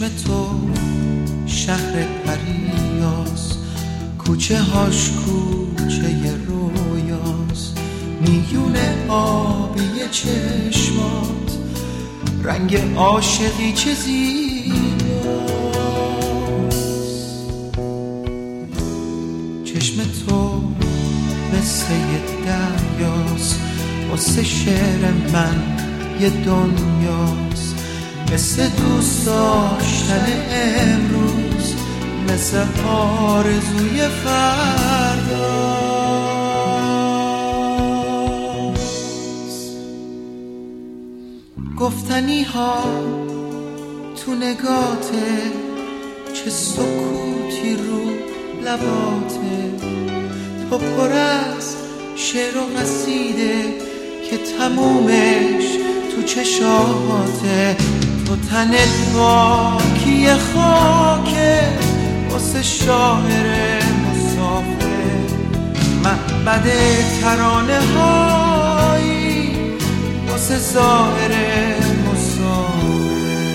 چشم تو شهر پریاس، کوچه هاش کوچه رویاس، میون آبی چشمات رنگ عاشقی چه زیباست. چشم تو مثل یه دریاست، واسه شعر من یه دنیاست، مثل دوست داشتن امروز، مثل آرزوی فرداست. گفتنی ها تو نگاته، چه سکوتی رو لباته، تو پر از شعر و قصیده که تمومش تو چشاته. تو تنت واکی خاکه واسه شاعر مسافر، معبد ترانه هایی واسه ظاهر مسافر.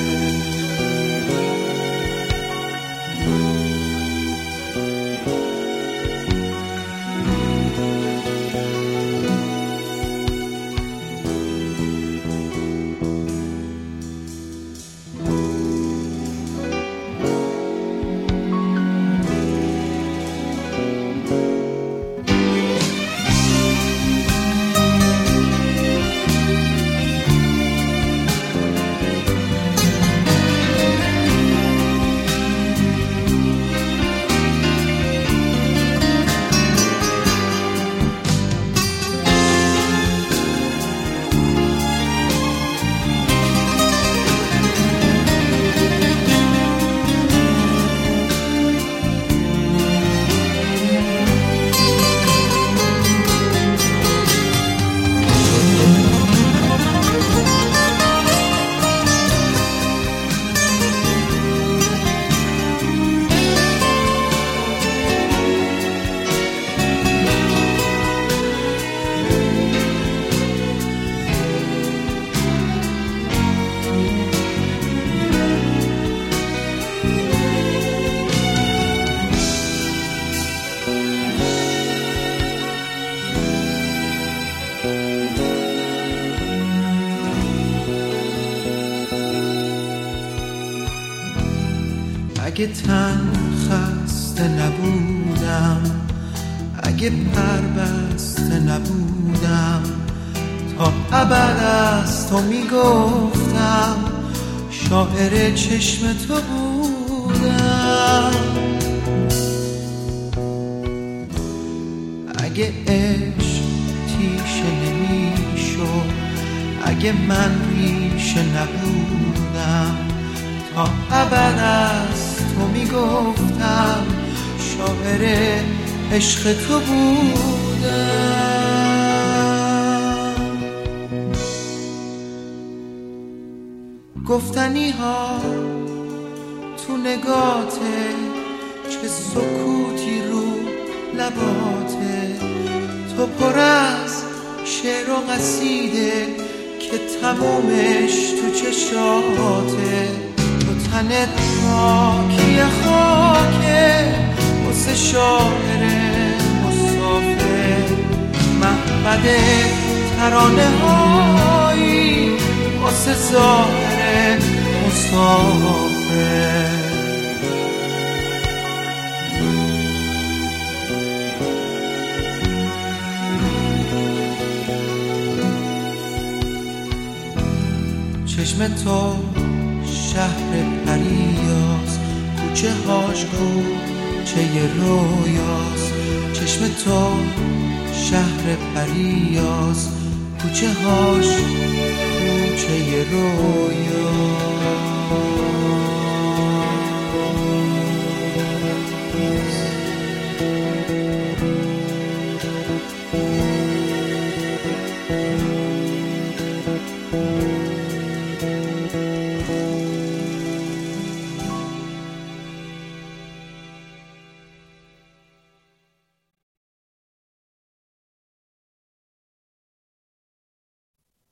اگه تن خسته نبودم، اگه پربسته نبودم، تا ابد از تو میگفتم شاعر چشم تو بودم. اگه عشق تیشه نمیشد، اگه من ریشه نبودم، تا ابد از تو میگفتم شاعر عشق تو بودم. گفتنی ها تو نگاته، چه سکوتی رو لباته، تو پر از شعر و قصیده که تمومش تو چشاته. تنت خاکی خاکه واسه شاعر مسافر، معبد ترانه هایی واسه ظاهر مسافر. چشم تو شهر پریاس، کوچه هاش کوچه رویاس، چشم تو شهر پریاس، کوچه هاش کوچه رویاس.